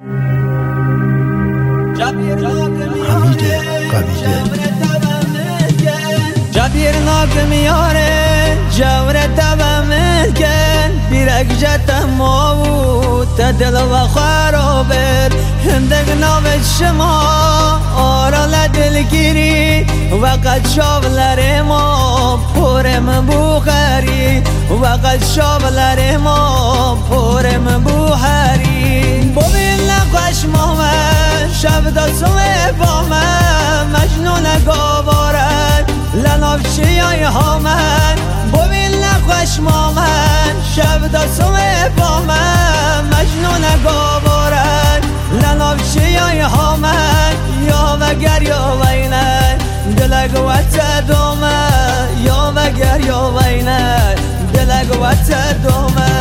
حمید قویدل جبیر ناکم یاره جور دوامت کن بیرک جتم ماو تدل و خرابر هندگ ناوت شما آرال دلگیری وقت شاولر ما پرم بوخری وقت شاولر ما پرم بوخری ببین نقاش مامن شب دستوه با من مجنون گوارد لنافشی های هامن ببین نقاش مامن شب دستوه با من مجنون گوارد لنافشی های هامن یا وگر یا وینه دلگ وقت دومه یا وگر یا وینه دلگ وقت دومه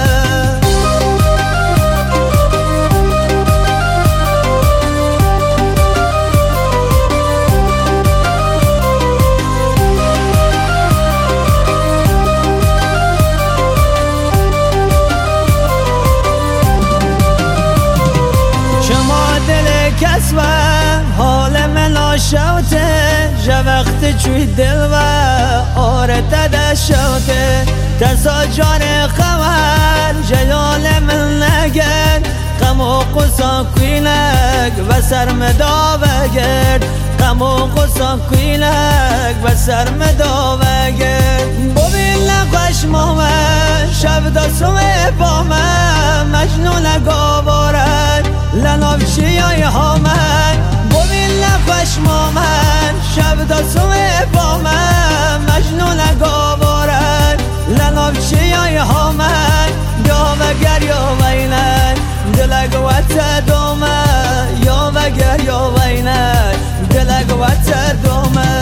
کسوه حال من آشوته جا وقت چوی دل و آره تده شوته تسا جان خمر جلال من نگرد غم و قصا کوینک و سرمدا وگرد غم و قصا کوینک و سرمدا وگرد ببین نقاش مامن شب دستوه با من مجنون گوارد لنافشی های هامن ببین نقاش مامن شب دستوه با من مجنون گوارد لنافشی های هامن یا وگر یا وینن دلگ وقت دومه یا وگر یا وینن دلگ وقت دومه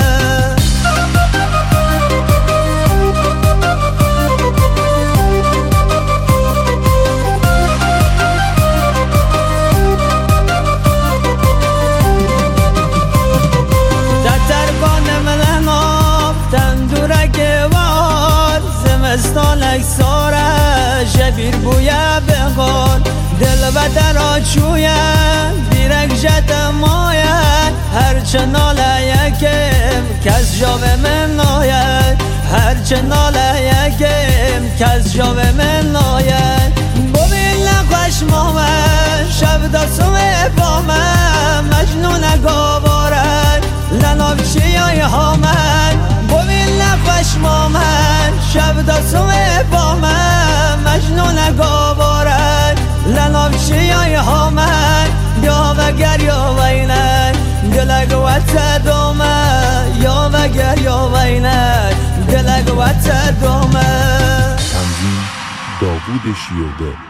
زمستانک ساره جبیر بویا بگون دل و درا چوین بیرک جد ماین هرچه ناله یکم کس جاو من ناید هرچه ناله یکم کس جاو من ناید ببین نقاش مامن شب دستوه با من مجنون گوارد لنافشی های هامن ببین نقاش مامن شب دستوه با من مجنون گوارد لنافشی های هامن یا وگر یا وینن دلگ وقت دومه یا وگر یا وینن دلگ وقت دومه تنظیم داوود شیرده